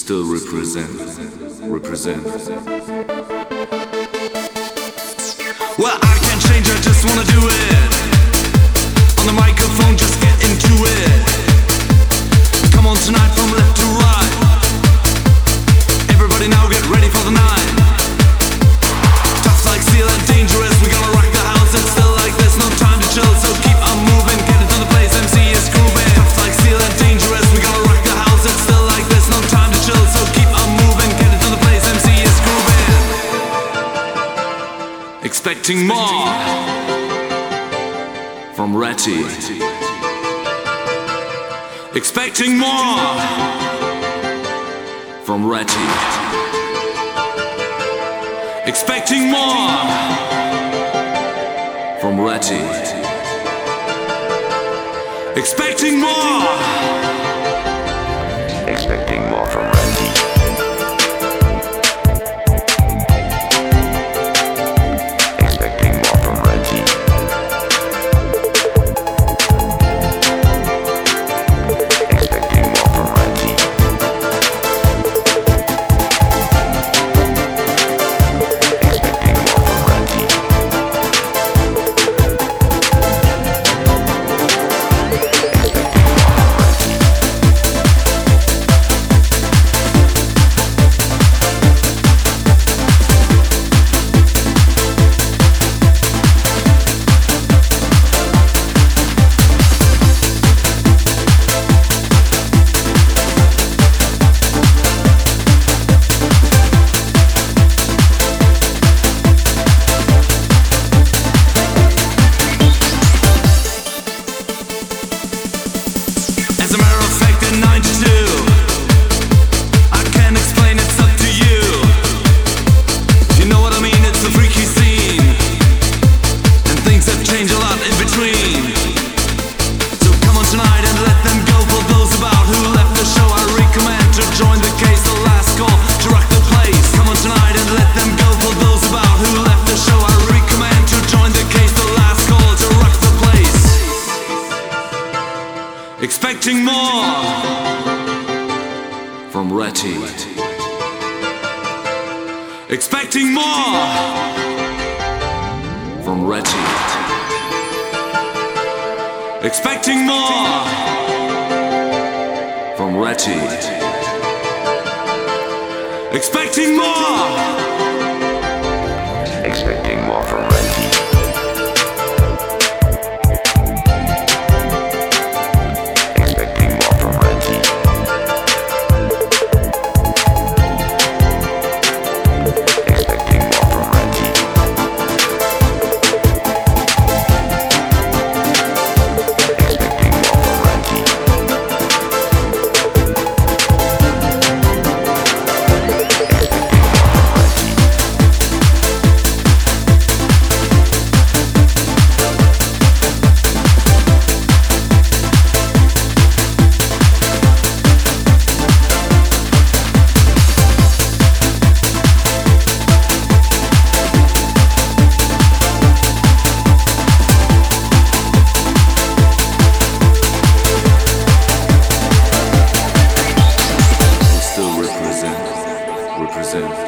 still represent. Well, I can't change, I just wanna do it. On the microphone, just get into it. Come on tonight from left to right. Everybody now get ready for the night. Tough like steel and dangerous, we're gonna rock the house. It's still like there's no time to chill, so keep on moving, get into the place, MC is grooving. Tough like steel and dangerous, we're gonna rock the house. It's still like there's no time to chill, so keep on moving, get into the place, MC is grooving. Expecting more from Ratty. Expecting more from Ratty. Expecting more from Ratty. Expecting more. Expecting more from Ratty. Expecting more from Ratty. Expecting more from Ratty. Expecting more from Ratty. As a matter of fact, in '92, I can't explain, it's up to you. You know what I mean? It's a freaky scene, and things have changed a lot in between. So come on tonight and let them go. For those about who left the show, I recommend to join the case. The last call to rock the place. Come on tonight and let them go. For those about who left the show, I recommend to join the case. The last call to rock the place. Expecting more from Ratty. Expecting more from Ratty. Expecting more from Ratty. Expecting more. Expecting more from Ratty. Expecting more from Ratty. Expecting more from Ratty. Expecting more from Ratty. We still represent.